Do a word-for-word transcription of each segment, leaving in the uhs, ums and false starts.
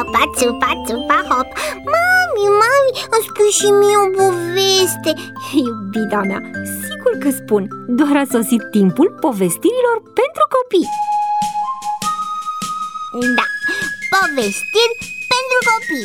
hopa, țupa, țupa, hop. Mami, mami, îmi spui și mie o poveste. Iubita mea, sigur că spun. Doar a sosit timpul povestirilor pentru copii. Da, povestiri pentru copii.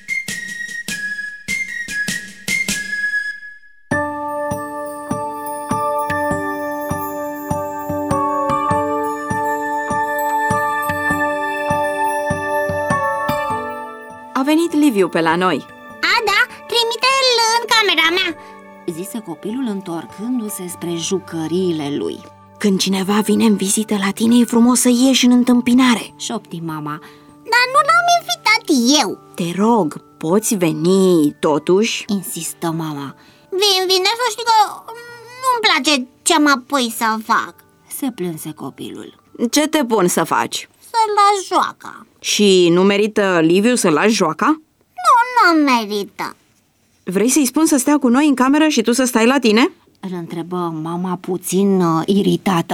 A venit Liviu pe la noi. A, da, trimite-l în camera mea, zise copilul întorcându-se spre jucăriile lui. Când cineva vine în vizită la tine, e frumos să ieși în întâmpinare, șopti mama. dar nu l-am invitat eu. Te rog, poți veni totuși? Insistă mama. Vin, vine, să știi că nu-mi place ce mă pui să fac. Se plânse copilul. Ce te pun să faci? Să-l las joaca. Și nu merită Liviu să lași joaca? Nu, nu merită. Vrei să-i spun să stea cu noi în cameră și tu să stai la tine? Îl întrebă mama puțin uh, iritată.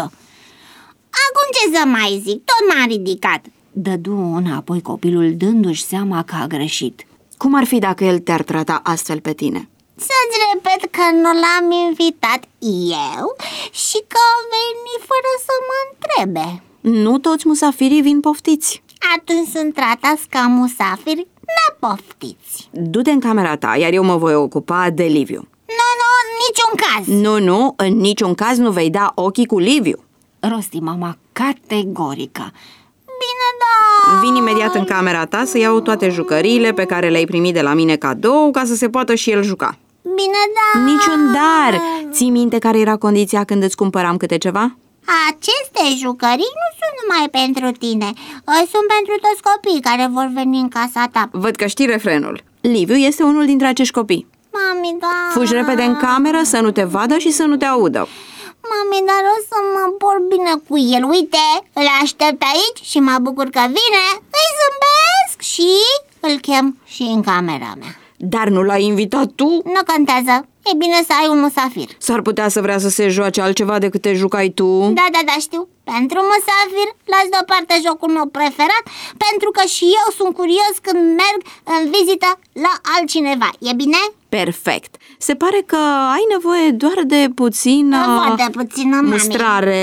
Acum ce să mai zic, tot m-am ridicat. Dădu înapoi copilul, dându-și seama că a greșit. Cum ar fi dacă el te-ar trata astfel pe tine? Să-ți repet că nu l-am invitat eu și că a venit fără să mă întrebe. Nu toți musafirii vin poftiți. Atunci sunt tratați ca musafiri nepoftiți. Du-te în camera ta, iar eu mă voi ocupa de Liviu. Nu, nu, în niciun caz. Nu, nu, în niciun caz nu vei da ochii cu Liviu, rosti mama categorică. Bine, da. Vin imediat în camera ta să iau toate jucăriile pe care le-ai primit de la mine cadou, ca să se poată și el juca. Bine, da. Niciun dar! Ții minte care era condiția când îți cumpăram câte ceva? Aceste jucării nu sunt numai pentru tine, sunt pentru toți copiii care vor veni în casa ta. Văd că știi refrenul. Liviu este unul dintre acești copii. Mami, da. Fugi repede în cameră să nu te vadă și să nu te audă. Mami, dar o să mă port bine cu el. Uite, îl aștept aici și mă bucur că vine. Îi zâmbesc și îl chem și în camera mea. Dar nu l-ai invitat tu? Nu contează, e bine să ai un musafir. S-ar putea să vrea să se joace altceva decât te jucai tu. Da, da, da, știu. Pentru musafir, las deoparte jocul meu preferat, pentru că și eu sunt curios când merg în vizită la altcineva. E bine? Perfect. Se pare că ai nevoie doar de puțină... Foarte puțină, mami. Mustrare.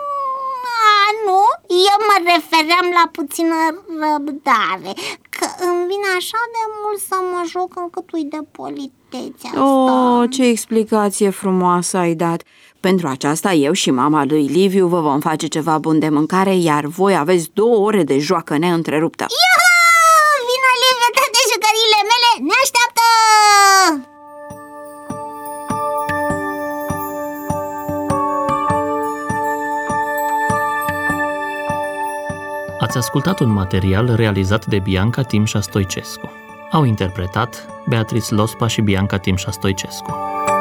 A, nu, eu mă refeream la puțină răbdare, că îmi vine așa de mult să mă joc încât uit de politețea asta. Oh, ce explicație frumoasă ai dat! Pentru aceasta eu și mama lui Liviu vă vom face ceva bun de mâncare, iar voi aveți două ore de joacă neîntreruptă. Iuhu! Vino, Liviu, toate jucăriile mele ne așteaptă! Ați ascultat un material realizat de Bianca Timșa Stoicescu. Au interpretat Beatrice Lospa și Bianca Timșa Stoicescu.